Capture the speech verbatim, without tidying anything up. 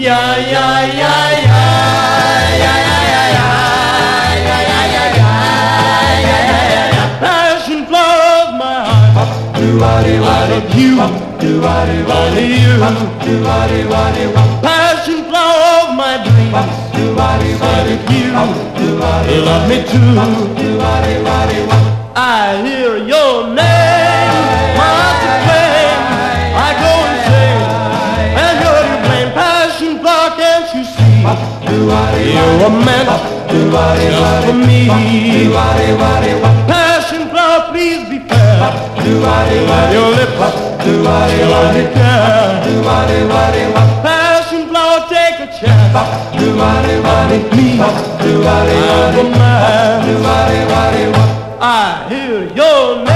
Yeah, yeah, yeah, yeah, yeah, yeah, yeah, yeah, yeah, yeah, yeah, yeah, yeah. Passion flow of my heart. I love you, only you. Passion flow of my dreams. I love you, you love me too. I hear your name, my heart's aflame. I go insane, and you're to blame. Passion flow, can't you see? You're a man just for me. Passion flow, please be fair. Your lips, your me care. Passion flow, take a chance. Please, I'm a man. I hear your name.